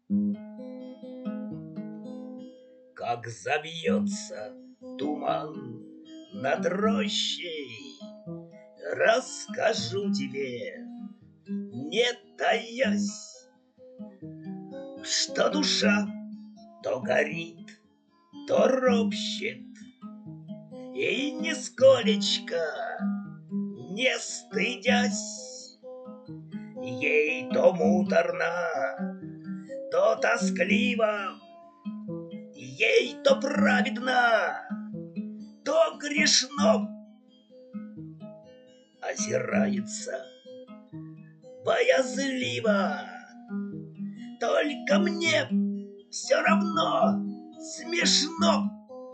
Как забьется туман над рощей, расскажу тебе, не таясь, что душа то горит, то ропщет, и нисколечко не стыдясь. Ей то муторно, то тоскливо, ей то праведно, то грешно. Озирается боязливо, только мне все равно смешно.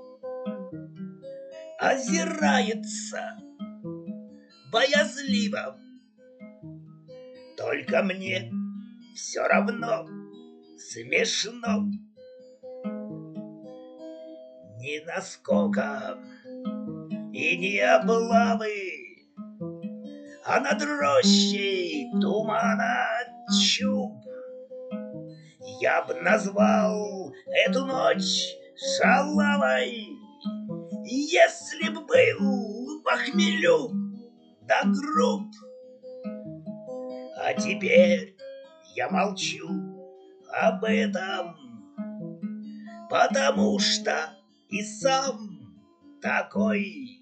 Озирается боязливо, только мне все равно смешно. Ни наскока и ни облавы, а над рощей тумана чуб. Я б назвал эту ночь шалавой, если б был по хмелю да груб. А теперь я молчу об этом, потому что и сам такой.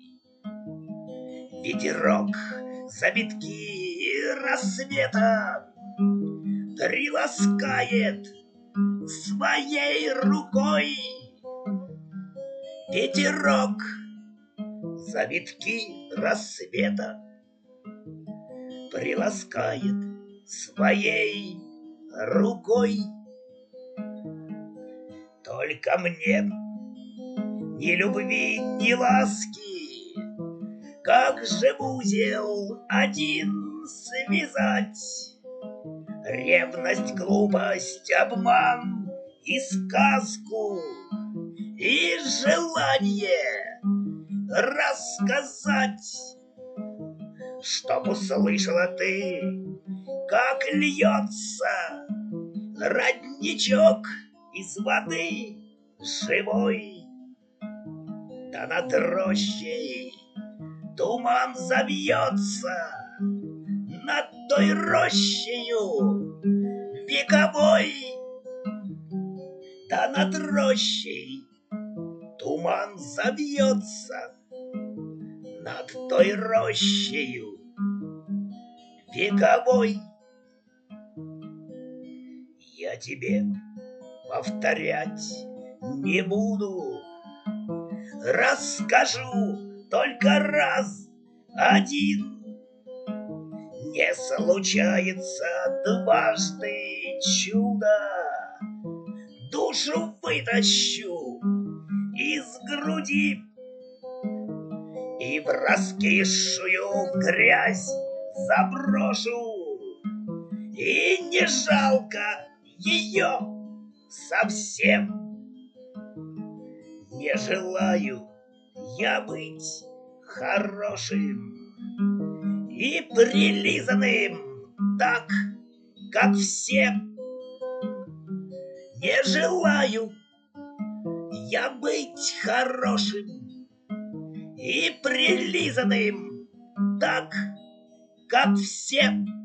Ветерок завитки рассвета приласкает своей рукой. Ветерок завитки рассвета приласкает своей рукой. Только мне ни любви, ни ласки, как же узел один связать? Ревность, глупость, обман и сказку, и желание рассказать, чтоб услышала ты, как льется родничок из воды живой. Да над рощей туман завьется, над той рощею вековой. Да над рощей туман завьется, над той рощею вековой. Я тебе повторять не буду, расскажу только раз один. Не случается дважды чудо, душу вытащу из груди и в раскисшую грязь заброшу, и не жалко ее совсем. Не желаю я быть хорошим и прилизанным так, как все. Не желаю я быть хорошим и прилизанным так, как все.